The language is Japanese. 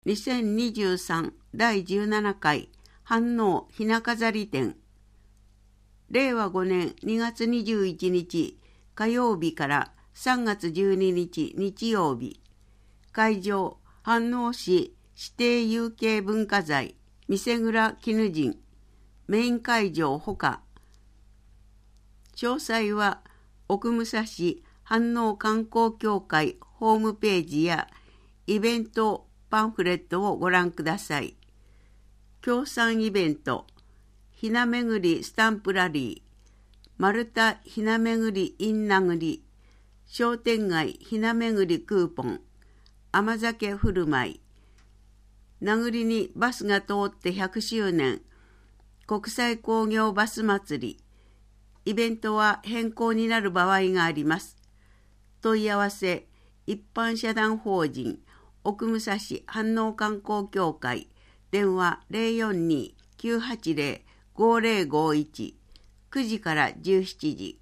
2023第17回飯能ひな飾り展、令和5年2月21日火曜日から3月12日日曜日、会場飯能市指定有形文化財見蔵絹人、メイン会場ほか。詳細は奥武蔵飯能観光協会ホームページやイベントパンフレットをご覧ください。協賛イベント、ひなめぐりスタンプラリー、丸太ひなめぐり in なぐり、商店街ひなめぐりクーポン、甘酒振る舞い、なぐりにバスが通って100周年、国際工業バス祭り、イベントは変更になる場合があります。問い合わせ、一般社団法人奥武蔵飯能観光協会、電話 042-980-5051、9時から17時。